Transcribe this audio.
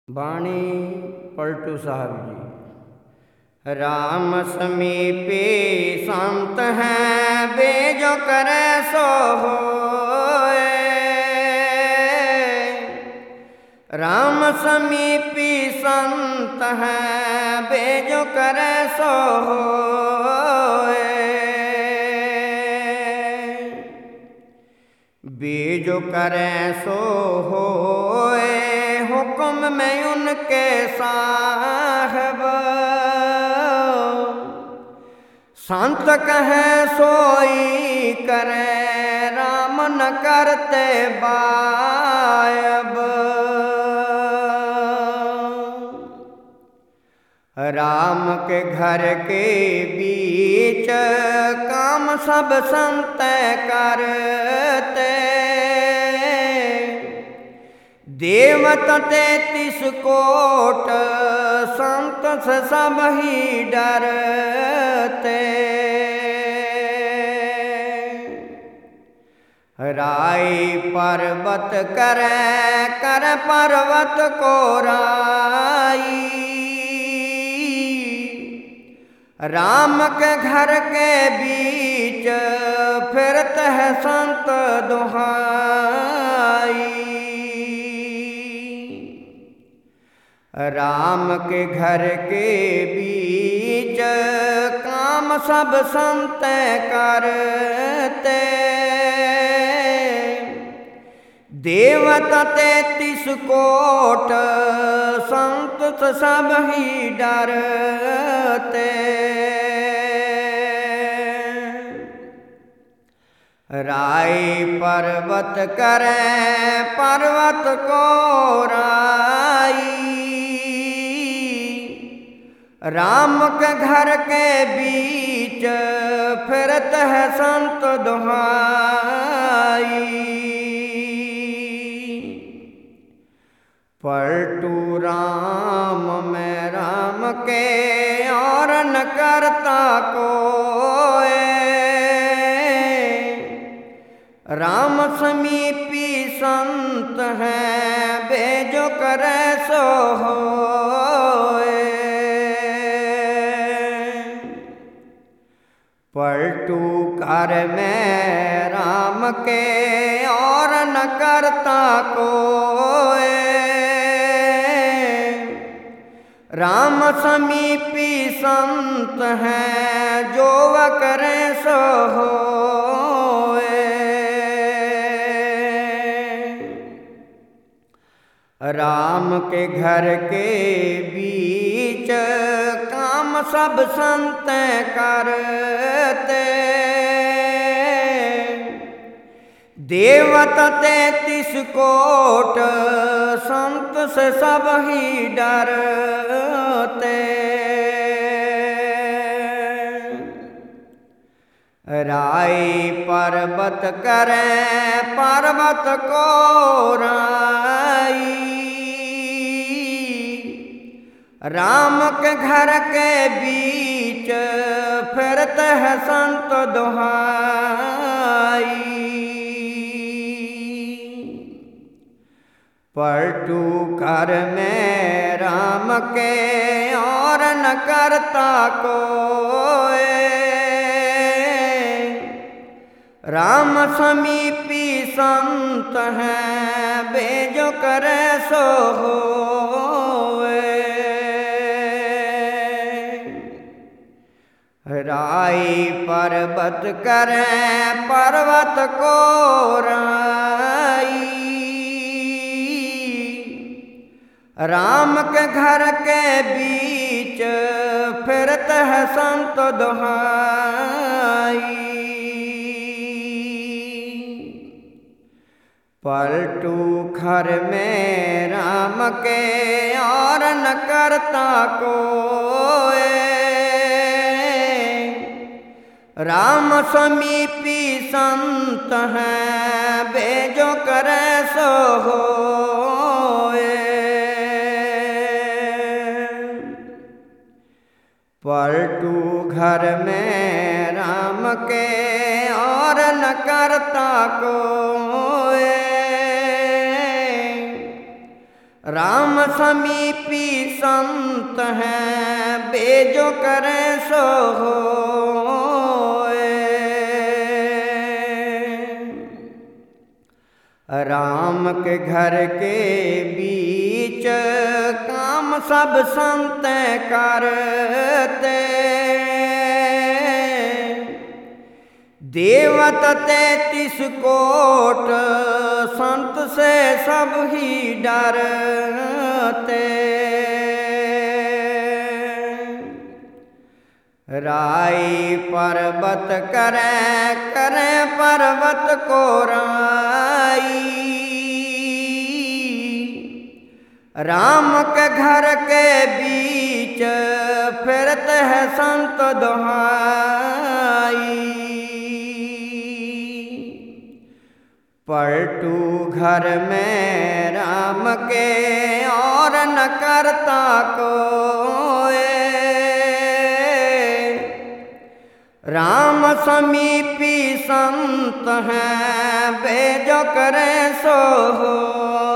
बाणी पलटू साहब जी। राम समीपे संत हैं वे जो करे सो होए। राम समीपी संत हैं वे जो करे सो होए। वे जो करे सो होए हुक्म में उनके साहब। संत कहे सोई करे राम न करते बायब। राम के घर के बीच काम सब संत करते। देवत 33 कोट संत से सब ही डरते। राई पर्वत करे कर पर्वत को राई। राम के घर के बीच फिरत है संत दुहाई। राम के घर के बीच काम सब संत करते। देवता 33 कोट संत सब ही डरते। राई पर्वत करे पर्वत को राई। राम के घर के बीच फिरत है संत दुहाई। पलटू राम में राम के और न करता कोई। राम समीपी संत हैं वे जो करे सो होए। पलटू कर में राम के और न करता कोई। राम समीपी संत हैं जो वह करे सो होए। राम के घर के बीच काम सब संत करते। देवता 33 कोट संत से सब ही डरते। राई पर्वत करे पर्वत को राई। राम के घर के बीच फिरत है संत दुहाई। पलटू कर में राम के और न करता कोई। राम समीपी संत हैं वे जो करे सो होए। राई पर्वत करे पर्वत को राई। राम के घर के बीच फिरत है संत दुहाई। पलटू घर में राम के और न करता कोई। राम समीपी संत हैं वे जो करे सो होए। पलटू घर में राम के और न करता कोई। राम समीपी संत हैं बेजो करें सो होए। राम के घर के बीच काम सब संत करते, देवत 33 कोट संत से सब ही डरते। राई पर्वत करे करे पर्वत को राई, राम के घर के बीच फिरते हैं संत दुहाई। पलटू घर में राम के और न करता कोई, राम समीपी संत हैं बेजो करें सो हो।